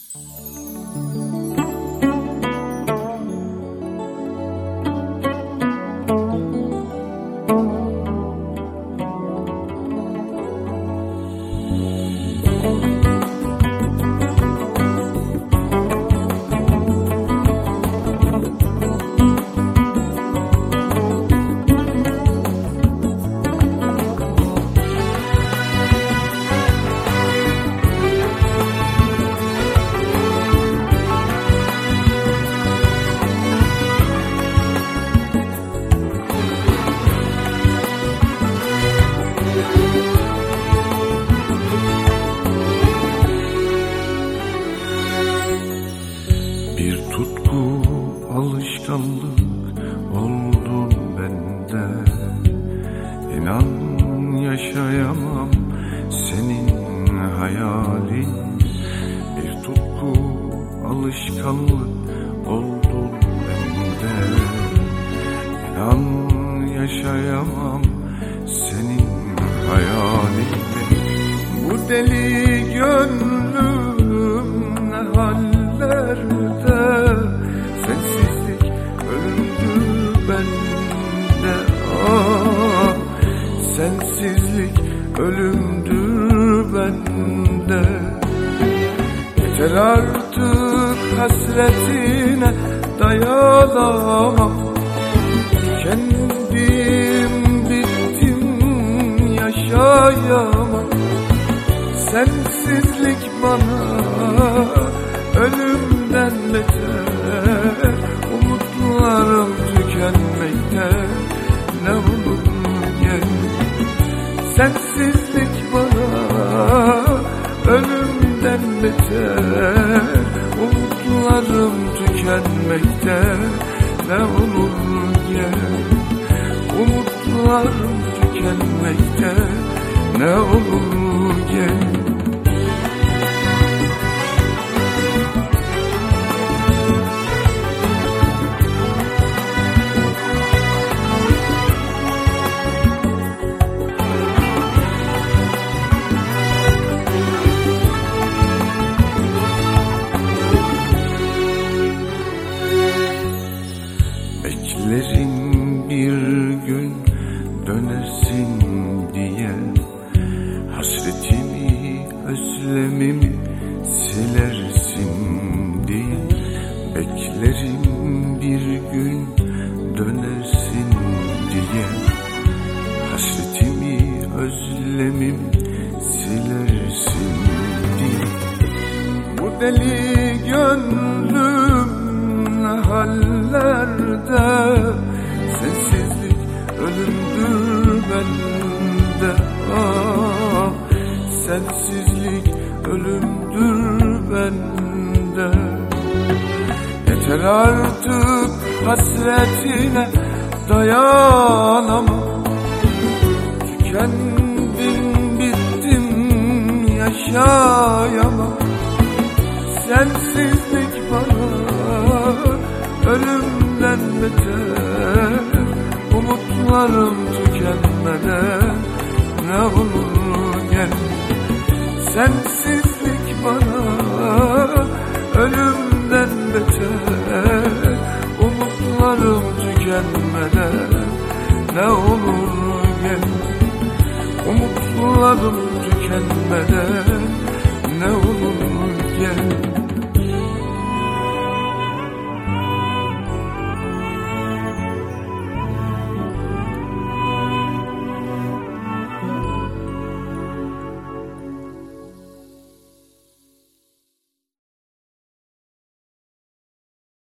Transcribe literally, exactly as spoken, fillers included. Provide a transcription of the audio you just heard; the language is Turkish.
Bir tutku alışkanlık oldun bende. İnan yaşayamam senin hayalin. Bir tutku alışkanlık oldun bende. İnan yaşayamam senin hayalin. Bu deli gönlüm ne hallerde, sensizlik ölümdü bende. Ah, sensizlik ölümdü bende. Yeter artık hasretine dayanamam. Kendim bittim yaşayamam. Sensizlik bana ölümden beter. Umutlarım tükenmekte, ne olur gel. Sensizlik bana ölümden beter. Umutlarım tükenmekte, ne olur gel. Umutlarım tükenmekte, ne olur gel. Beklerim bir gün dönersin diye. Hasretimi, özlemimi silersin diye. Beklerim bir gün dönersin diye. Hasretimi, özlemimi silersin diye. Bu deli gönlüm ne hallerde, sensizlik ölümdür bende. Ah, sensizlik ölümdür bende. Yeter artık hasretine dayanamam. Tükendim bittim yaşayamam. Sensizlik bana ölümden beter. Umutlarım tükenmeden, ne olur gel. Sensiz